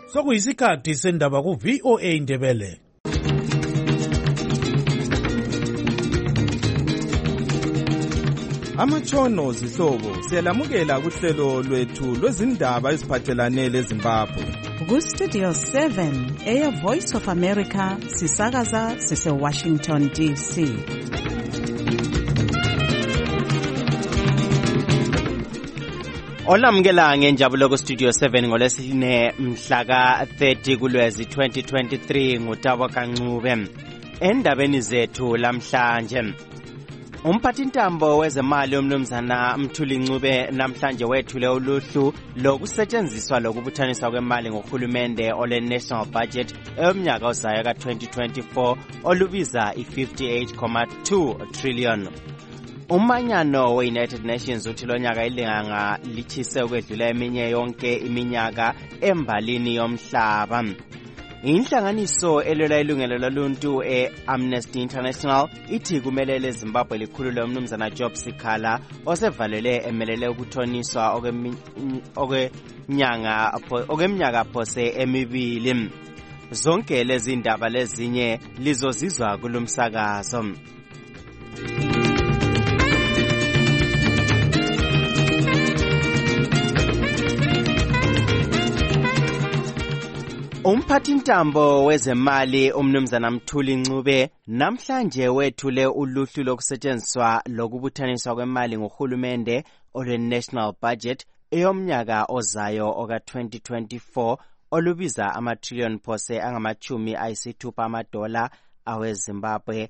Sokuyisikhathi sendaba ku VOA Ndebele. Amatshono zihlobo siyalamukela kuhlelo lwethu lwezindaba eziphathelane leZimbabwe. Ku Studio 7 Air Voice of America sisakaza sise Washington DC. Olamukela ngenjabulo ku Studio 7 ngolesine mhla ka 30 kuLwezi 2023 nguTabo Kancube. Endabeni zethu lamhlanje, umphathintambo wezemali umnumzana Mthuli Ncube namhlanje wethule uluhlu lokusetshenziswa lokubuthaniswa kwemali ngohulumende ole national budget eyomnyaka ozayo ka 2024 olubiza i58.2 trillion. Umanyano we-United Nations uthi lo nyaka ilanga lichise ukwedlula eminye yonke iminyaka embalini yomhlaba. Inhlanganiso elwela ilungelo loluntu Amnesty International ithi kumele leZimbabwe likhulule umnumzana Job Sikhala osevalele emelele ukuthoniswa okeminyaka phose emibili. Zonke lezi ndaba lezinye lizozizwa kulumsakazo. Umphathintambo wezemali umnumzana Mthuli Ncube namhlanje wethule uluhlu lokusetshenziswa lokubuthaniswa kwemali ngohulumende ole national budget eyomnyaka ozayo oka 2024 olubiza amatrillion phose angamachumi ayisithupha amadola aweZimbabwe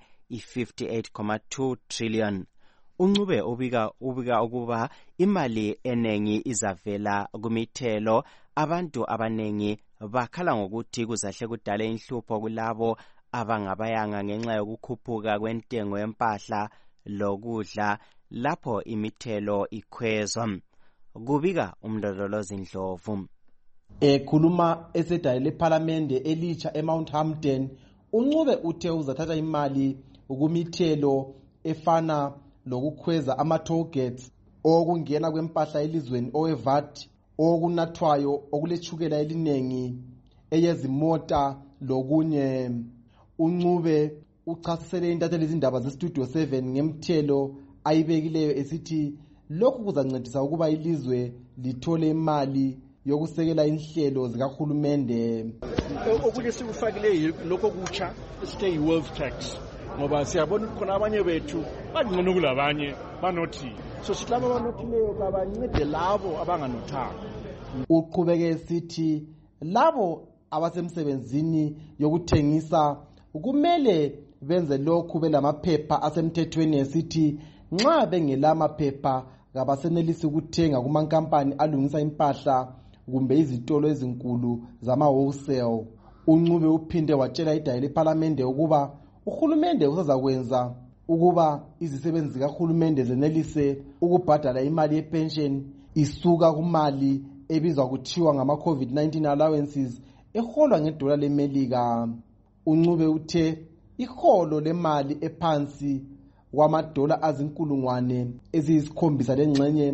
i58.2 trillion. Uncube ubika ukuba imali enengi izavela kumithelo. Abantu abanengi bakhala ngokuthi kuzahle kudale inhlupho kulabo abangabayanga ngenxa yokukhuphuka kwentengo yempahla lokudla lapho imithelo ikhwezwa. Kubika uMndololozi Ndlovu. Ekhuluma esedale leParliament elitsha eMount Hampton, uNcube uthe uzathatha imali kumithelo efana lokukhweza ama-toll gates, okungena kwempahla elizweni oweVAT, okunathwayo okulechukela elinengi, eyezimota lokunye. uNcube uchasisele intatheli izindaba zeStudio 7 ngemthelo ayibekileyo esithi lokhu kuzancedisa ukuba ilizwe lithole imali yokusekela inhlelo zikahulumende. Okunye sikufakile lokho kutsha esithe i-wealth tax, ngoba siyabona khona abanye bethu bangcono kulabanye banothi, so sihlaba abanothileyo kabancede labo abanganothanga. Uqhubeke sithi labo abasemsebenzini yokuthengisa kumele benze lokhu belamaphepha asemthethweni esithi nxa bengelamaphepha kabasenelisi ukuthenga kumankampani alungisa impahla kumbe izitolo ezinkulu zama-wholesale. uNcube uphinde watshela idale leParliament ukuba uhulumende usazakwenza ukuba izisebenzi zikahulumende zenelise ukubhadala imali yepension isuka kumali ebizwa kuthiwa ngama-COVID-19 allowances eholwa ngedola leMelika. uNcube uthe iholo lemali ephansi kwamadola azinkulungwane eziyisikhombiza lengxenye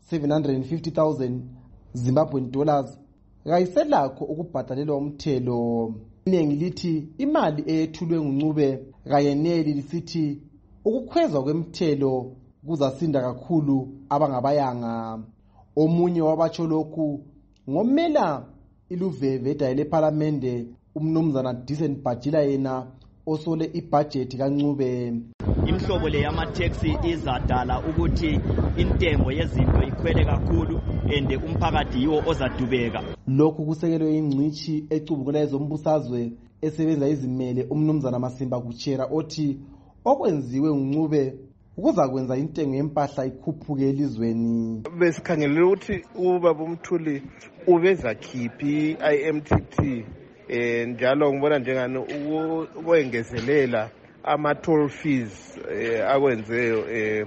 750,000 Zimbabwean dollars kayiselakho ukubhadalelwa umthelo. Iningi lithi imali eyethulwe nguNcube kayeneli, lisithi ukukhwezwa kwemthelo kuzasinda kakhulu abangabayanga. Omunye wabatsho lokhu ngomela iluveve edale leParliament umnumzana Decent Bajila yena osole ibudget kaNcube. Imhlobo le yama-taxi izadala ukuthi intengo yezinto ikhwele kakhulu and umphakathi yiwo ozadubeka. Lokhu kusekelwe ingcishi ecubukela ezombusazwe esebenza izimele umnumzana Masimba Kuchera othi okwenziwe nguNcube kuzakwenza intengo yempahla ikhuphuke elizweni. Besikhangelele ukuthi ubaba uMthuli ubezakhiphi IMTT njalo ngibona njengani ukwengezelela ama-toll fees akwenzeyo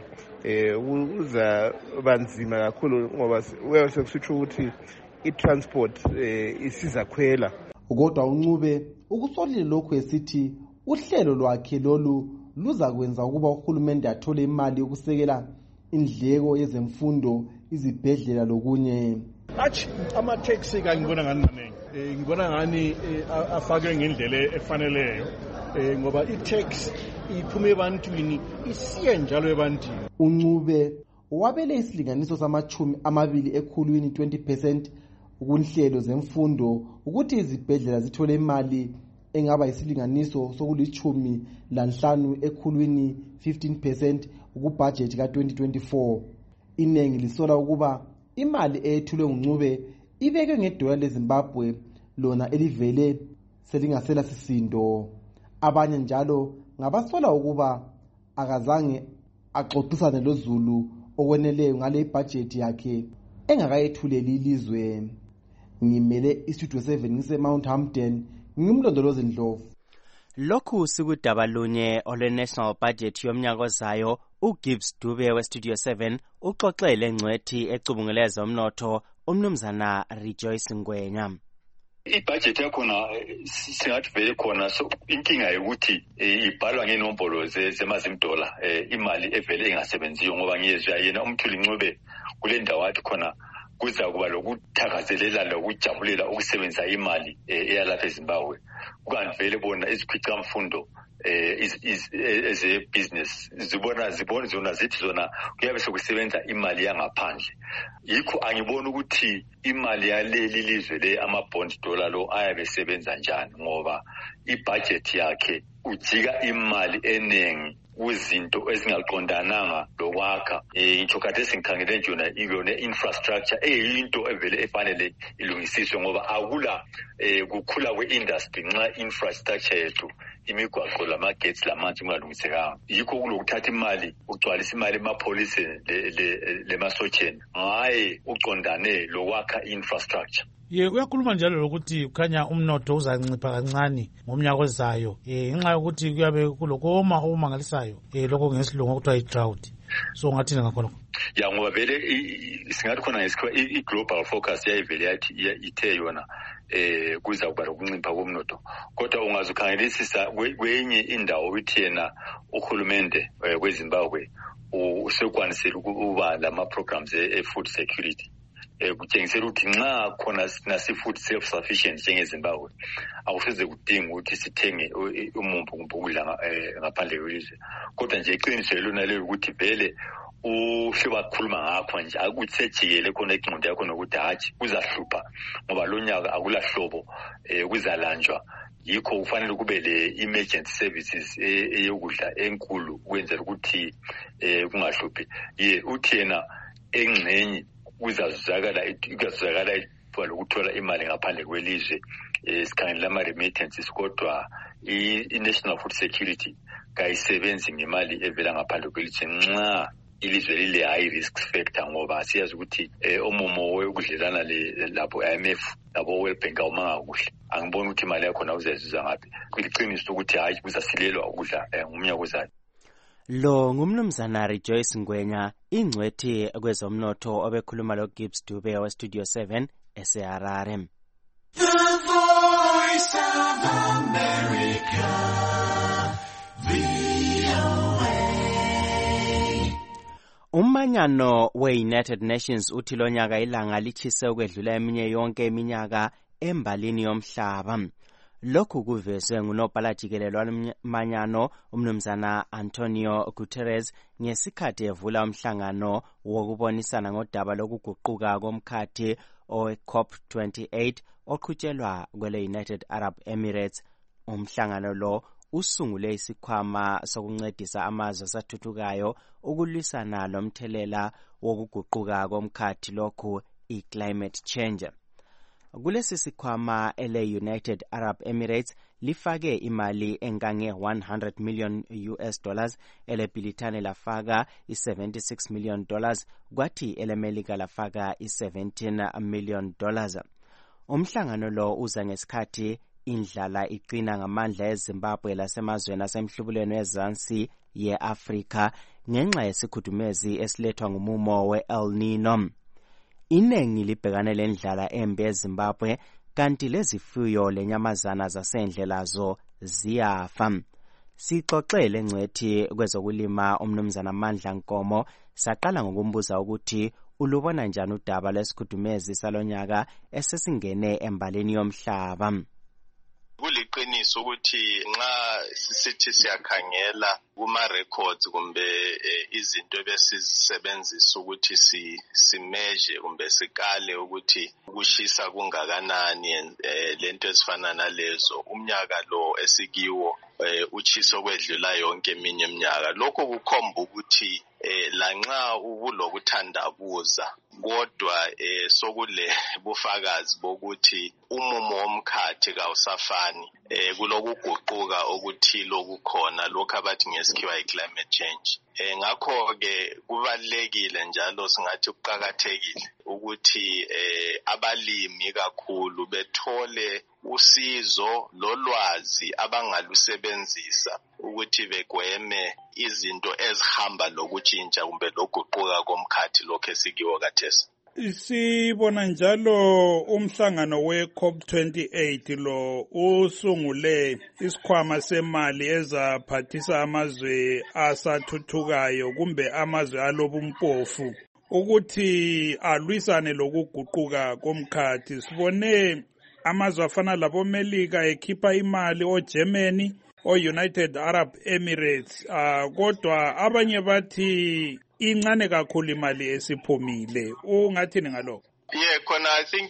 uza banzima kakhulu ngoba sekusitsho ukuthi i-transport isiza khwela. Kodwa uNcube ukusolile lokhu esithi uhlelo lwakhe lolu luzakwenza ukuba uhulumende athole imali yokusekela indleko yezemfundo, izibhedlela lokunye. Athi ama-taxi ngibona ngani maningi, ngibona ngani afakwe ngendlela efaneleyo, ngoba i-tax iphuma ebantwini isiye njalo ebantwini. uNcube wabele isilinganiso sama-20 ekhulwini 20% kunhlelo zemfundo ukuthi izibhedlela zithole imali engaba isilinganiso soku-15 ekhulwini 15% kubudget ka-2024. Inengi lisola ukuba imali eyethulwe nguNcube ibekwe ngedola leZimbabwe lona elivele selingasela sisindo. Abanye njalo ngabasola ukuba akazange axoxisane loZulu okweneleyo ngale budget yakhe engakayethuleli ilizwe. Ngimele istudio 7 ngise-Mount Hampden, ngimlondolozi Ndlovu. Lokhu sikudaba lunye olwe-national budget yomnyaka ozayo. uGibbs Dube westudio 7 uxoxele ngcwethi ecubungeleza umnotho umnumzana Rejoice Ngwenya. Ibudget yakhona singathi vele khona so inkinga yokuthi ibhalwa ngenombolo zemazimdola, imali evele engasebenziyo ngoba ngiyezwa yena uMthuli Ncube kule ndawo wathi khona kuza kuba lokuthakazelela lokujabulela ukusebenzisa imali eyalapha eZimbabwe. Kukanti vele bona izikhwicamfundo eze-business zibona zona zithi zona kuyabe sokusebenza imali yangaphandle. Yikho angibona ukuthi imali yaleli lizwe le ama-bond dollar lo ayabe esebenza njani, ngoba ibudget yakhe ujika imali enengi kuzinto ezingaqondananga lokwakha. Ngitsho kade singikhangele nje yona infrastructure eyinto evele efanele ilungisiswe, ngoba akula kukhula kwe-industry nxa infrastructure yethu imigwaqo lamagetsi lamanzi kungalungisekanga. Yikho kulokuthatha imali ugcwalisa imali emapholiseni lemasotsheni ngaye ucondane lokwakha infrastructure. Uyakhuluma njalo lokuthi kukhanya umnotho uzancipha kancane ngomnyaka ozayo ngenxa yokuthi kuyabe kulokoma okumangalisayo lokho ngesilungu okuthiwa i-drought. So ngathini ngakhona? Ngoba vele singathi khona ngesikhathi i-global focus yayivele yathi ithe yona kuza kuba lokuncipha komnotho, kodwa ungazukhangelisisa kwenye indawo uthi yena uhulumende kweZimbabwe usekwanisile ukuba lama-programs e-food security. Kutshengisela ukuthi nxa khona nasi-food self-sufficient njengeZimbabwe akusoze kudinga ukuthi sithenge umumbu kumbe ukudla ngaphandle kwelizwe, kodwa nje iqiniso lona lelo ukuthi vele bakhuluma ngakho nje akuthi sejikele khona ingqondo yakho nokuthi hatshi kuzahlupha ngoba lo nyaka akulahlobo kuzalanjwa. Yikho kufanele kube le-emergency services eyokudla enkulu ukwenzela ukuthi kungahluphi. Uthi yena engxenye kuzazuzakala lokuthola imali ngaphandle kwelizwe, sikhangela ama-remittances, kodwa i-national food security kayisebenzi ngemali evela ngaphandle kwelizwe nxa ilizwe lile high risk factor, ngoba siyazi ukuthi umumo wokudlelana lapho IMF labo World Bank awumanga kuhle. Angiboni ukuthi imali yakhona uzayizuza ngaphi. Kuliqiniso ukuthi hayi kuzasilelwa ukudla ngomnyaka ozayo. Lo ngumnumzana Rejoice Ngwenya, ingcwethi kwezomnotho obekhuluma lo Gibbs Dube westudio 7 eseHarare. The Voice of America, VOA. Umanyano we-United Nations uthi lo nyaka ilanga lichise ukwedlula eminye yonke iminyaka embalini yomhlaba. Lokhu kuvezwe ngunobhala jikelele walomanyano umnumzana Antonio Guterres ngesikhathi evula umhlangano wokubonisana ngodaba lokuguquka komkhathi owe-COP28 oqhutshelwa kwele-United Arab Emirates. Umhlangano lo usungule isikhwama sokuncedisa amazwe asathuthukayo ukulwisana lomthelela wokuguquka komkhathi lokhu i-climate change. Kulesi sikhwama ele-United Arab Emirates lifake imali engange $100 million ele-Britane lafaka $76 million kwathi ele-Melika lafaka $17 million. Umhlangano lo uza ngesikhathi indlala iqina ngamandla eZimbabwe lasemazweni asemhlubulweni wezansi ye-Afrika ngenxa yesikhudumezi esilethwa ngumumo we-El Nino. Inengi libhekane lendlala embi eZimbabwe kanti lezifuyo lenyamazana zasendle lazo ziyafa. Sixoxele ngcwethi kwezokulima umnumzana Mandla Nkomo saqala ngokumbuza ukuthi ulubona njani udaba lwesikhudumezi salonyaka esesingene embaleni yomhlaba? Kuliqiniso ukuthi nxa sisithi siyakhangela kuma records kumbe izinto ebesizisebenzisa ukuthi simeasure kumbe sikale ukuthi ukushisa kungakanani lento ezifana nalezo, umnyaka lo esikiwo uchiso kwedlula yonke eminye iminyaka. Lokho kukhomba ukuthi lanxa ubulokuthandabuza kodwa sokule bufakazi bokuthi umumo womkhathi kawusafani, kulokuguquka okuthile okukhona, lokho abathi ngesikhiwa i-climate change. Ngakho-ke kubalulekile njalo singathi kuqakathekile ukuthi abalimi kakhulu bethole usizo lolwazi abangalusebenzisa ukuthi begweme izinto ezihamba lokutshintsha kumbe lokuguquka komkhathi lokho esikiwo kathesi. Sibona njalo umhlangano we-COP28 lo usungule isikhwama semali ezaphathisa amazwe asathuthukayo kumbe amazwe alobumpofu ukuthi alwisane lokuguquka komkhathi. Sibone amazwe afana laboMelika ekhipha imali, oGermany, o-United Arab Emirates, kodwa abanye bathi incane kakhulu imali esiphumile. Ungathini ngalokho? Khona I think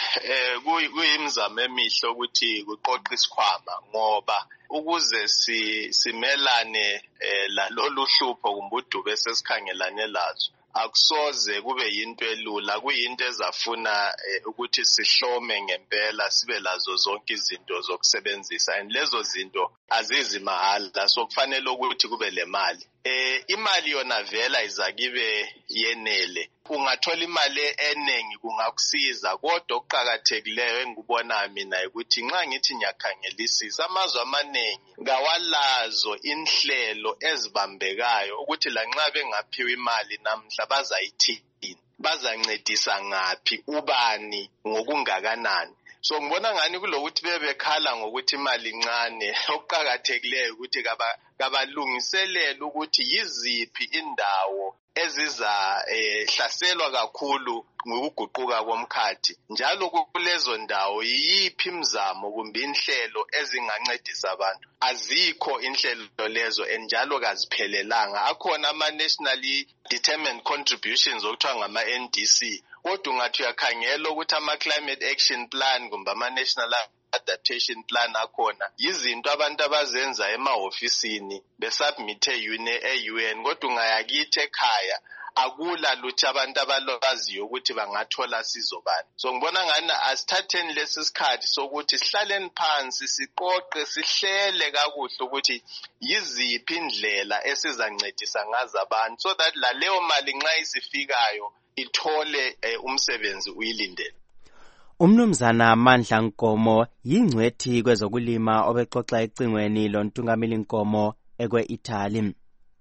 kuyimizamo emihle ukuthi kuqoqwe isikhwama ngoba ukuze simelane lalolu hlupho kumbe udubo esesikhangelane lazo akusoze kube yinto elula, kuyinto ezafuna ukuthi sihlome ngempela sibe lazo zonke izinto zokusebenzisa, and lezo zinto azizi mahala, so kufanele ukuthi kube le mali. Imali yona vela izakibe yenele, ungathola imali enengi kungakusiza, kodwa okuqhakathekileyo engikubona mina ukuthi nxa ngithi ngiyakhangelisisa amazwe amaningi ngawalazo inhlelo ezibambekayo ukuthi lanxa bengaphiwa imali namhla bazayithini, bazancedisa ngaphi, ubani, ngokungakanani. So ngibona ngani kulokuthi bebekhala ngokuthi imali incane, okuqhakathekileyo ukuthi kabalungiselela ukuthi yiziphi indawo eziza hlaselwa kakhulu ngokuguquka komkhathi, njalo kulezo ndawo yiphi imizamo kumbe inhlelo ezingancedisa abantu. Azikho inhlelo lezo njalo kaziphelelanga. Akhona ama-nationally determined contributions okuthiwa ngama-NDC, kodwa ungathi uyakhangela ukuthi ama-climate action plan kumbe ama-national adaptation plan akhona yizinto abantu abazenza emahofisini besubmithe e-UN, kodwa ungayakithi ekhaya akula lutho abantu abalwaziyo ukuthi bangathola sizo bani. So ngibona ngani asithatheni lesi sikhathi sokuthi sihlaleni phansi siqoqe sihlele kakuhle ukuthi yiziphi indlela esizancedisa ngazo abantu, so that leyo mali nxa isifikayo ithole umsebenzi uyilindele. Umnumzana Mandla Nkomo yingcwethi kwezokulima obexoxa ecingweni lontungameli Nkomo ekwe-Italy.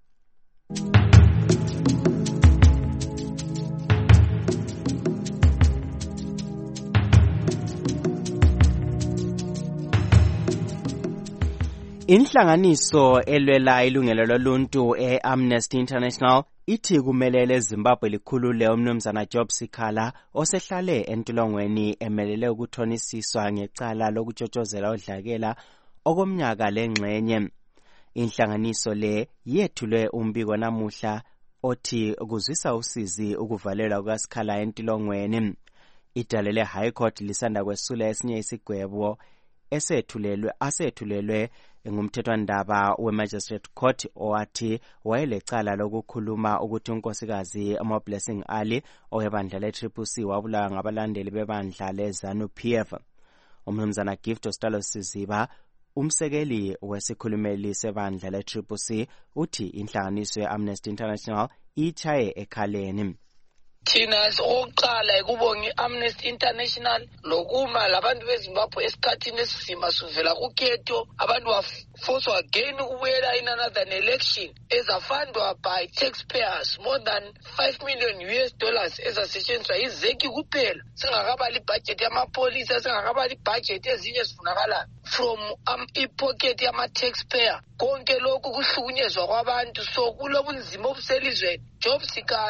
Inhlanganiso elwela ilungelo loluntu e-Amnesty International ithi kumelele eZimbabwe likhulule umnumzana Job Sikhala osehlale entolongweni emelele ukuthonisiswa ngecala lokutshotshozela udlakela okomnyaka lengxenye. Inhlanganiso le yethulwe umbiko namuhla othi kuzwisa usizi ukuvalelwa kukaSikhala entolongweni. Idale High Court lisanda kwesula esinye isigwebo asethulelwe ngumthethwandaba we-Magistrate Court owathi wayelecala lokukhuluma ukuthi unkosikazi Blessing Ali owebandla le-CCC wabulawa ngabalandeli bebandla le-ZANU-PF. Umnumzana Gift Ostalo Siziba, umsekeli wesikhulumeli sebandla le-CCC, uthi inhlanganiso ye-Amnesty International ichaye ekhaleni. Thina oqala ekubonga Amnesty International lokuma labantu beZimbabwe esikhathini esizima sivela kukhetho, abantu bafoswa again ukubuyela in another election ezafundwa by taxpayers, more than $5 million ezasetshenziswa izeki kuphela, singakabali ibudget yamapolisa, singakabali ibudget ezinye sifunakala from ipocket yama-taxpayer. Konke lokhu kuhlukunyezwa kwabantu, so kulobunzima obuselizweni. Job Sikhala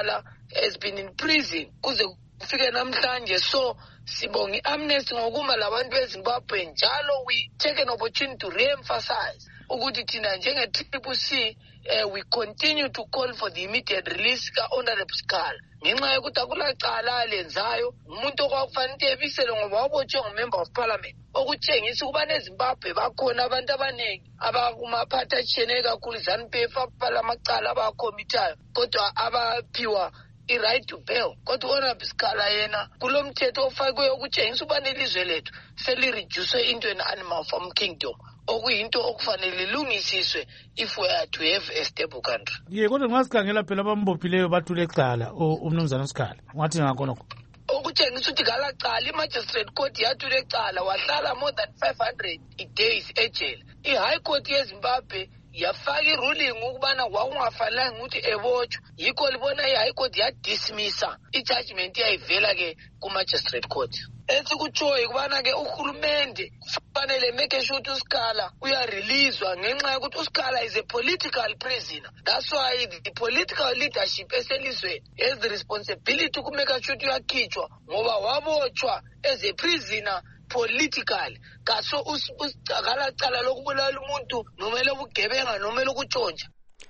has been in prison kuze kufike namhlanje. So sibonga Amnesty ngokuma labantu beZimbabwe njalo we take an opportunity to re-emphasize ukuthi thina njenge-TCC we continue to call for the immediate release ka-Honorable Sikhala ngenxa yokuthi akulacala alenzayo umuntu okwakufanele ebisele ngoba wabotshwe ngumember of parliament okutshengisa ukuba neZimbabwe bakhona abantu abaningi abakumaphatha atshiyeneyo kakhulu ZANU-PF abalamacala abakhomitayo kodwa abaphiwa i-right to bail. Kodwa Honorable Sikhala yena kulo mthetho ofakwe ukutshengisa ukuba nelizwe lethu selireduce into an animal farm kingdom okuyinto okufanele ilungisiswe if we are to have a stable country. Kodwa ngasikhangela phela abambophileyo bathule ecala umnumzana Sikhala ngathi ngakhonokho okutshengisa ukuthi kalacala i-magistrate court yathule ecala wahlala more than 500 days ejele. I-high court yeZimbabwe yafaka iruling ukubana kwakungafanelanga ukuthi ebotshwe yikho libona i-high court yadismissa i-judgment yayivela ke ku-magistrate court. Esikutshoyo kubana ke uhulumende fanele make sure ukuthi uSikhala uyareleaswa ngenxa yokuthi uSikhala is a political prisoner. That's why the political leadership eselizweni has the responsibility to make sure ukuthi uyakhitshwa ngoba wabotshwa as a prisoner political. Kaso usicakalacala lokubulala umuntu nomele ubugebenga nomele ukutshontsha.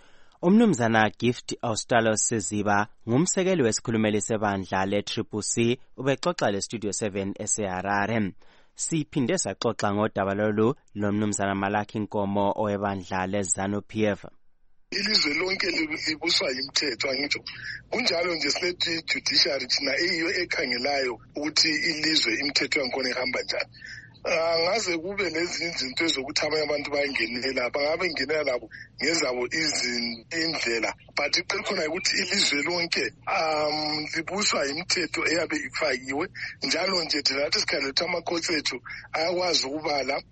Umnumzana Gift Austalos Seziba ngumsekeli wesikhulumeli sebandla le-CCC ubexoxa le-Studio 7 eseHarare. Siphinde saxoxa ngodaba lolu lomnumzana Malaki Nkomo owebandla le-ZANU-PF. Ilizwe lonke libuswa yimthetho angitsho kunjalo nje sinethi judiciary thina eyiyo ekhangelayo ukuthi ilizwe imithetho yakhona ihamba njani. Ngaze kube lezinye izinto ezokuthi abanye abantu bayangenela bangabe ngenela labo ngezabo indlela but iqekhona ukuthi ilizwe lonke libuswa imithetho eyabe ifakiwe njalo nje thina sikhaletha amakhosi ethu ayakwazi ukubala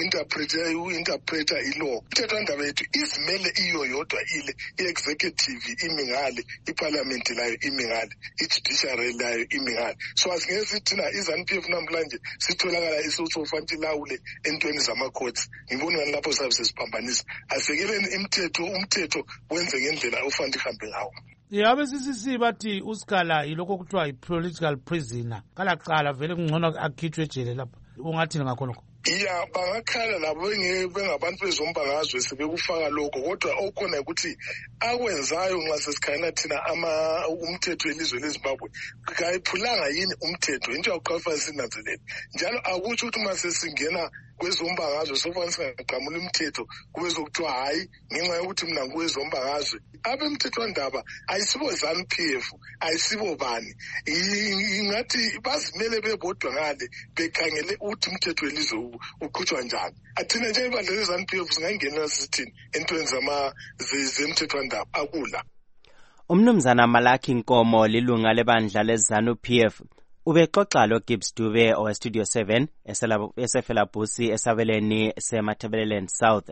loku-interpreta ilaw. Umthetho ndaba yethu izimele iyo yodwa ile i-executive imi ngale, iparliament layo imi ngale, i-judiciary layo imi ngale. So asingeke sithi thina iZANU-PF namhlanje sitholakala fanti lawule entweni zamakhosi. Ngibona ngani lapho sabe sesiphambanisa. Asekeleni umthetho wenze ngendlela ofanele ihambe ngawo. Abesisisi bathi uSikhala yiloko kuthiwa yi-political prisoner. Kalacala vele kungcono akhitshwe ejele lapha. Ungathini ngakhonokho? Bangakhala labo bengabantu bezombangazwe sebekufaka lokho kodwa okhona ukuthi akwenzayo nxa sesikhala thina umthetho welizwe leZimbabwe kayiphulanga yini umthetho into yokuqala sinanzelele njalo akutsho ukuthi uma sesingena kwezombangazwe sofanele singaqamula umthetho kube zokuthiwa hayi ngenxa yokuthi mina ngikwezombangazwe. Abemthethwandaba ayisibo ZANU-PF ayisibo bani ingathi bazimele bebodwa ngale bekhangele ukuthi umthetho welizwe uqhutshwa njani. Athina nje ibandla leZANU-PF singangenela sithini entweni zemthethwandaba akula. Umnumzana Malaki Nkomo lilunga lebandla leZANU-PF ubexoxa lo Gibbs Dube oweStudio 7 esefelabusi esabeleni seMatabeleland South.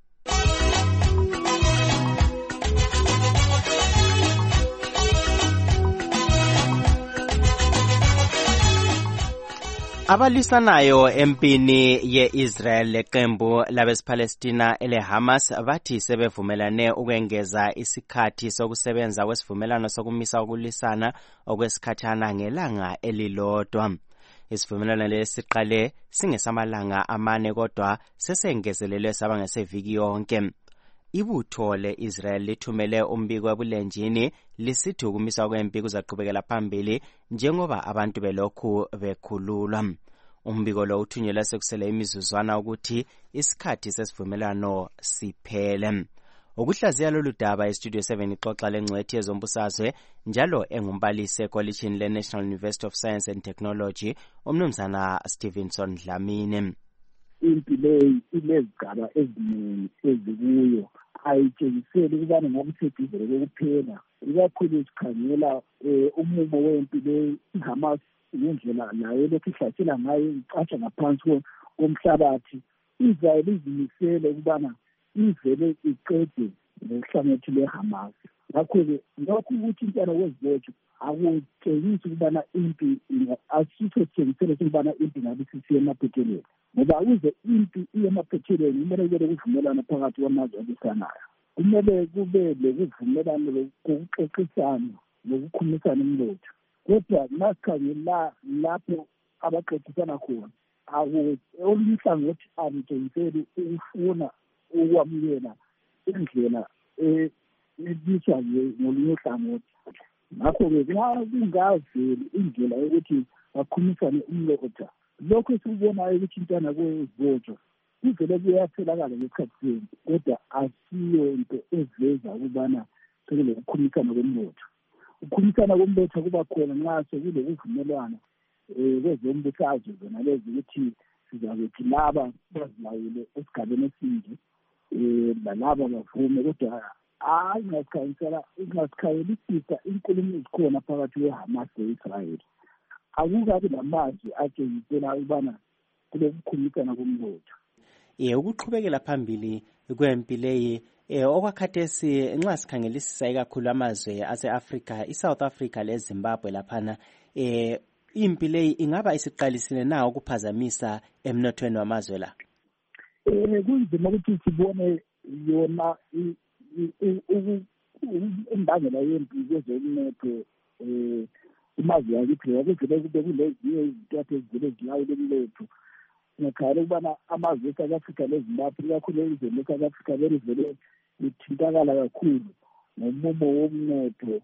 Abalisanayo empini ye-Israel leqembu labesipalestina ele-Hamas bathi sebevumelane ukwengeza isikhathi sokusebenza kwesivumelano sokumisa ukulisana okwesikhathana ngelanga elilodwa. Isivumelano lesi siqale singesamalanga 4 kodwa sesengezelelwe saba ngeseviki yonke. Ibutho le-Israel lithumele umbiko ebulenjini lisithi ukumisa kwempi kuzaqhubekela phambili njengoba abantu belokhu bekhululwa. Umbiko lo uthunyelwe sekusele imizuzwana ukuthi isikhathi sesivumelano siphele. Ukuhlaziya lolu daba iStudio 7 ixoxa lengcwethi yezombusazwe njalo engumbalisi ekolishini le-National University of Science and Technology umnumzana Stevenson Dlamini. Impi leyi ilezigaba eziningi ezikuyo ayitshengiseli ukubana ngokuseduzile kokuphela ikakhulu sikhangela umumo wempi leyi iHamas ngendlela nayo lokhu ihlasela ngayo icatsha ngaphansi komhlabathi. Israel izimisele ukubana ivele iqede ngohlangothi lweHamas. Ngakho-ke lokhu ukuthi intwana kwezibotshwa akutshengisi ukubana impi asitho sitshengisele ukubana impi ngabe sisiye emaphethelweni ngoba ukuze impi iye emaphethelweni kumele kube kuvumelana phakathi kwamazwe abisanayo. Kumele kube lokuvumelana kokuxoxisana nokukhumisana umlotha. Kodwa masikhangela lapho abaqedisana khona olunye uhlangothi alitshengiseli ukufuna ukwamukela indlela ebiswa ngolunye uhlangothi. Ngakho-ke kungaveli indlela yokuthi bakhumisane umlotha. Lokho esikubonayo ukuthi intwana kwezotshwa kuvele kuyatholakala ngesikhathi senu, kodwa asiyo into eveza ukubana sekule kukhumisana komlotha. Ukukhumisana komlotha kuba khona nxa sekule kuvumelwana kwezombusazwe zona lezi ukuthi sizakuthi laba bazilawule esigabeni esinje lalaba bavume, kodwa ingasikhayelisisa inkulumo ezikhona phakathi kwe-Hamas le-Israyeli. Akukabi namazwi atshengisela ukubana kule kukhumisana komlotha. Ukuqhubekela phambili kwempi leyi okwakhathesi nxa sikhangelisisa ikakhulu amazwe ase-Afrika, i-South Africa le-Zimbabwe laphana, impi leyi ingaba isiqalisile na ukuphazamisa emnothweni wamazwe la? Kunzima ukuthi sibone yona imbangela yempi kwezomnotho imazwe yakithi kuvele kube kulezinye izinto ezivele zilawule umnotho. Ngakhala ukubana amazwe e-South Africa le-Zimbabwe ikakhulu izwe le-South Africa belivele lithintakala kakhulu ngomumo womnotho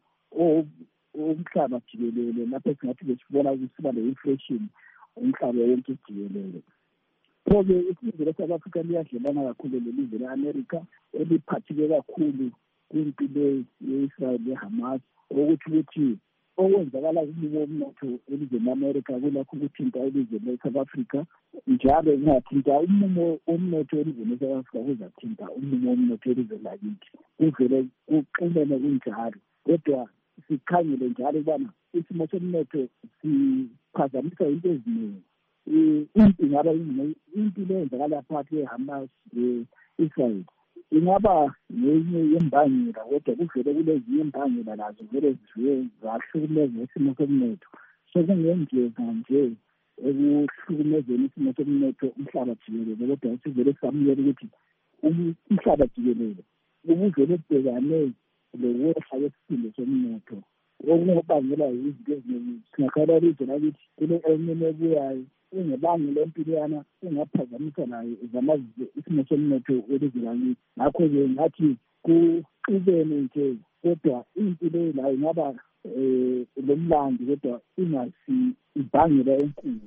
umhlaba jikelele, lapho singathi besibona kusiba le-inflation umhlaba wonke jikelele. Pho-ke isizwe le-South Africa liyadlelana kakhulu lelizwe le-America eliphatheke kakhulu kwimpilo ye-Israel le-Hamas, ukuthi okwenzakala kumimo womnotho elizweni le-America kulakho ukuthinta elizweni le-South Africa, njalo kungathinta umumo womnotho elizweni le-South Africa kuzathinta umumo womnotho elizweni lakithi. Kuvele kuxinene kunjalo, kodwa sikhangele njalo ukubana isimo somnotho siphazamisa into eziningi. Impi ingaba impi leyenzakala phakathi kwe-Hamas le-Israel ingaba ngenye yembangela, kodwa kuvele kulezinye imbangela nazo vele zivuye zahlukumeza isimo somnotho. So kungenzeka nje ekuhlukumezeni isimo somnotho umhlaba jikelele, kodwa sivele samukela ukuthi umhlaba jikelele ubuvele ubhekane lokwehla kwesisindo somnotho okungabangela izinto eziningi. Singakhala ilizwe lakithi kule eminye ebuyayo ingebangela empiliyana engaphazamisa nayo zamazwe isimo somnotho welizwe lakithi. Ngakho-ke ngathi kuxubene nje, kodwa impilo nayo ingaba lomlando, kodwa ingasi ibangela enkulu.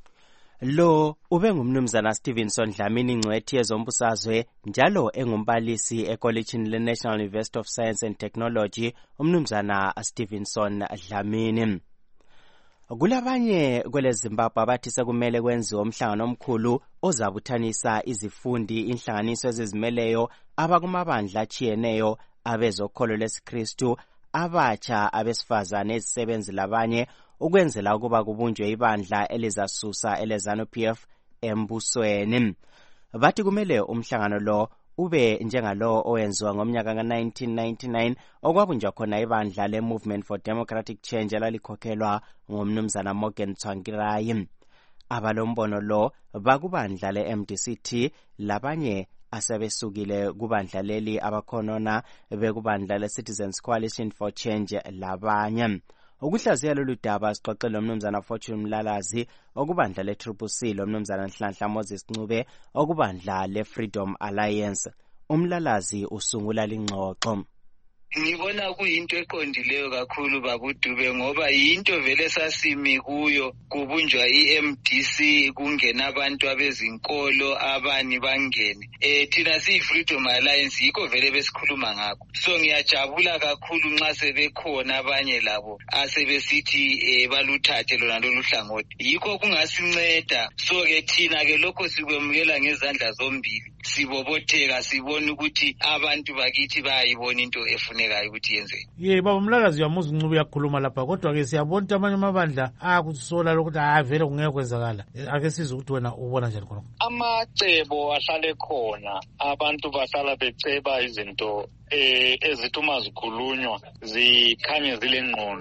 Lo ube ngumnumzana Stevenson Dlamini Ngcwethi yezombusazwe, njalo engumbalisi ekolejini le-National University of Science and Technology, umnumzana Stevenson Dlamini. Kulabanye kwele Zimbabwe abathi sekumele kwenziwe umhlangano omkhulu ozabuthanisa izifundi, inhlanganiso ezizimeleyo, abakumabandla atshiyeneyo, abezokholo lesiKristu, abatsha, abesifazane, izisebenzi labanye, ukwenzela ukuba kubunjwe ibandla elizasusa eleZANU-PF embusweni. Bathi kumele umhlangano lo ube njengalo owenziwa ngomnyaka ka-1999 okwabunjwa khona ibandla le-Movement for Democratic Change elalikhokhelwa ngumnumzana Morgan Tsvangirai. Abalombono lo bakubandla le-MDCT, labanye asebesukile kubandla leli abakhonona bekubandla le-Citizens Coalition for Change labanye. Ukuhlaziya lolu daba sixoxe lomnumzana Fortune Mlalazi okubandla le-CCC, lomnumzana Nhlanhla Moses Ncube okubandla le-Freedom Alliance. Umlalazi usungula lingxoxo. Ngibona kuyinto eqondileyo kakhulu babudube, ngoba yinto vele sasimi kuyo, kubunjwa i-MDC, kungena abantu abezinkolo, abani bangene. Thina siyi-Freedom Alliance yikho vele besikhuluma ngakho. So ngiyajabula kakhulu nxa sebekhona abanye labo asebesithi baluthathe lona lolu hlangothi. Yikho kungasinceda. So-ke thina-ke lokho sikwemukela ngezandla zombili. Sibobotheka sibona ukuthi abantu bakithi bayayibona into efunekayo ukuthi yenzeke. Baba Mlalazi uyamuza Ncube uyakhuluma lapha, kodwa ke siyabona ukuthi amanye amabandla akusola lokuthi vele kungeke kwenzakala. Ake sizwe ukuthi wena ubona njani khona. Amacebo ahlale khona, abantu bahlala beceba izinto ezithi uma zikhulunywa zikhanye zile ngqondo.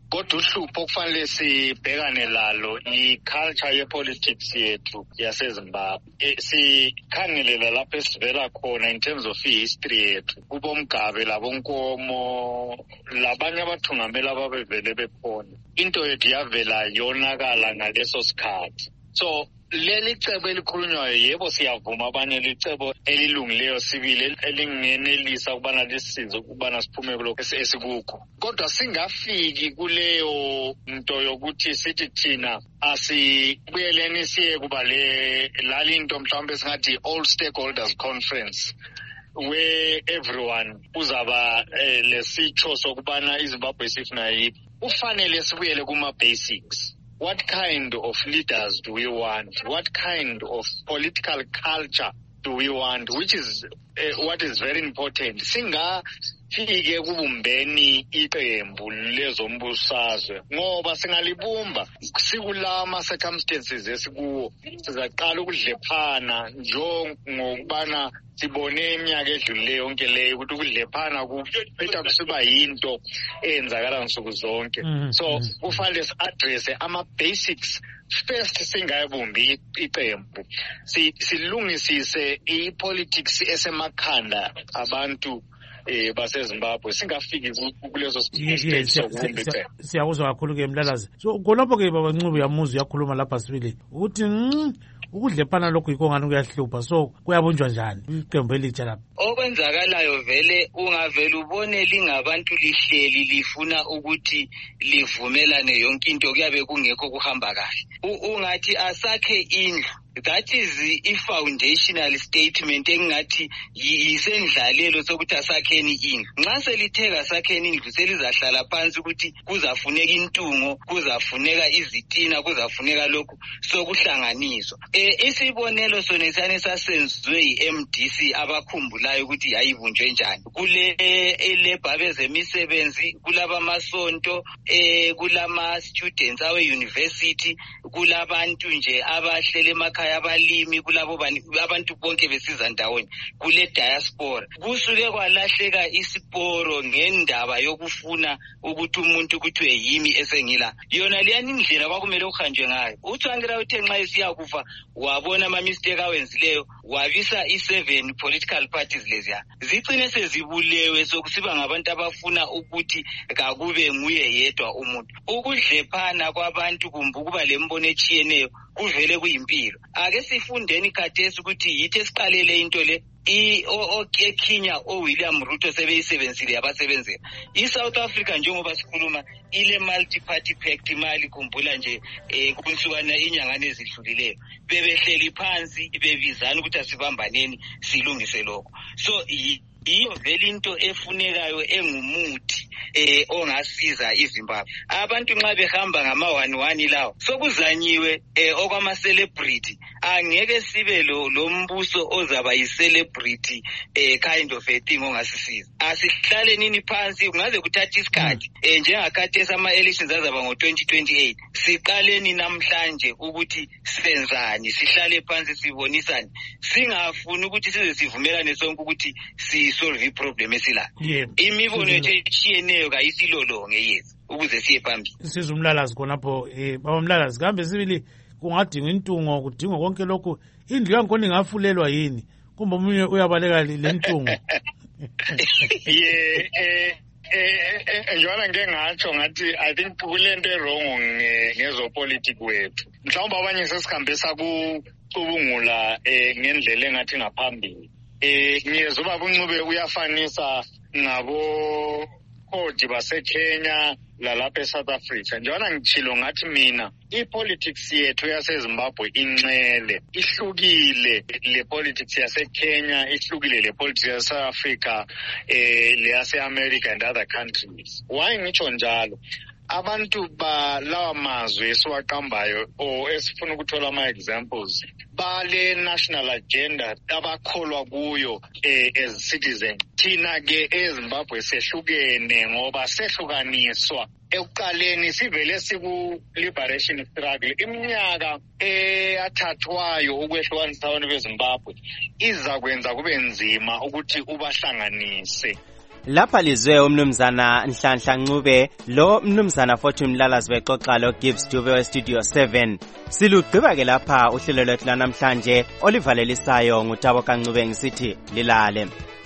kodwa uhlupho okufanele sibhekane lalo i-culture ye-politics yethu yaseZimbabwe. Sikhangelela lapho esivela khona in terms of i-history yethu, kuboMgabe labonkomo labanye abathungameli ababevele bekhona. Into yethu yavela yonakala ngaleso sikhathi. So leli cebo elikhulunywayo yebo siyavuma abanye licebo elilungileyo sibili elingenelisa ukubana lisize ukubana siphume kulokho esikukho, kodwa singafiki kuleyo nto yokuthi sithi thina asibuyeleni siye kuba lalinto mhlawumbe singathi all stakeholders conference where everyone uzaba lesitsho sokubana iZimbabwe isifuna yiphi. Kufanele sibuyele kuma-basics. What kind of leaders do we want? What kind of political culture do we want? Which is what is very important. Singafike kubumbeni iqembu lezombusazwe ngoba singalibumba sikulama circumstances esikuwo sizaqala ukudlephana njengokubana sibone iminyaka edlule yonke leyo ukuthi ukudlephana kuphetha kusiba yinto eyenzakala nsuku zonke. So kufanele si-addresse ama-basics first singayibumbi iqembu, silungisise i-politics esemakhanda abantu baseZimbabwe, singafiki kulezo stage sokubumba iqembu. Siyakuzwa kakhulu-ke Mlalazi. So khonapho-ke Baba Ncube yamuzi yakhuluma lapha sibili ukuthi ukudlephana lokhu yikho ngani kuyahlupha, so kuyabunjwa njani iqembu elitsha lapha? Okwenzakalayo vele ungavele ubone lingabantu lihleli lifuna ukuthi livumelane yonke into kuyabe kungekho kuhamba kahle. Ungathi asakhe indlu, that is i-foundational statement engathi yisendlalelo sokuthi asakheni indlu. Nxa selitheka sakheni indlu selizahlala phansi ukuthi kuzafuneka intungo, kuzafuneka izitina, kuzafuneka lokhu sokuhlanganiswa. Isibonelo sonesane sasenziwe yi-MDC abakhumbulayo ukuthi yayibunjwe njani. Kulebha bezemisebenzi, kulabamasonto, kulama-students awe-university, kulabantu nje abahlele emakhaya abalimi, kulabo abantu bonke besiza ndawonye, kule diaspora. Kusuke kwalahleka isiporo ngendaba yokufuna ukuthi umuntu kuthiwe yimi esengila. Yona liyani indlela kwakumele uhanjwe ngayo. UTsvangira uthe nxa esiyakufa wabona ama-mistake awenzileyo, wabisa i-7 political parties leziya. Zigcine sezibulewe sokusiba ngabantu abafuna ukuthi kakube nguye yedwa umuntu. Ukudlephana kwabantu kumbe ukuba lembono etshiyeneyo kuvele kuyimpilo. Ake sifundeni khathesi ukuthi yithi esiqalele into le eKenya William Ruto sebeyisebenzile yabasebenzela. ISouth Africa njengoba sikhuluma ile multi-party pact imali khumbula nje kunsukana inyangane ezidlulileyo. Bebehleli phansi bebizana ukuthi asibambaneni silungise lokho. So iyo vele into efunekayo engumuthi ongasiza iZimbabwe. Abantu nxa behamba ngama-1-1 lawo sokuzanyiwe okwama-celebrity, angeke sibe lo mbuso ozaba yi-celebrity kind of a thing ongasisiza. Asihlale nini phansi, kungaze kuthatha isikhathi njengakhathesi ama-elections azaba ngo-2028. Siqaleni namhlanje ukuthi senzani, sihlale phansi sibonisane, singafuni ukuthi size sivumelane sonke ukuthi solve iproblem esila. Imibono yethu etshiyeneyo kayisilolonge yethu ukuze siye phambili. Siza uMlalazi khonapho. Baba Mlalazi, kambe sibili kungadinga intungo, kudinga konke lokhu, indlu yankhona ingafulelwa yini kumbe omunye uyabaleka le ntungo? Njalo ngeke ngatsho ngathi I think kulento erong ngezopolitiki wethu. Mhlawumbe abanye sesikhambisa kucubungula ngendlela engathi ngaphambili. Ngiyezwa ubaba uNcube uyafanisa ngabo khodi baseKenya lalapha eSouth Africa. Njengoba ngitshilo ngathi mina ipolitics yethu yaseZimbabwe inxele, ihlukile le politics yaseKenya, ihlukile le politics yaseSouth Africa, le yase-America and other countries. Why ngitsho njalo? Abantu balawa mazwe esiwaqambayo or esifuna ukuthola ama-examples bale national agenda abakholwa kuyo as citizens. Thina-ke eZimbabwe sehlukene ngoba sehlukaniswa. Ekuqaleni sivele siku-liberation struggle. Iminyaka eyathathwayo ukwehlukanisa abantu beZimbabwe iza kwenza kube nzima ukuthi ubahlanganise. Lapha lizwe umnumzana Nhlanhla Ncube lo mnumzana Fortune Mlalazi bexoxa lo Gibbs Dube we Studio 7. Silugqiba ke lapha uhlelo lwethu namhlanje olivalelisayo ngutabo kaNcube ngisithi lilale.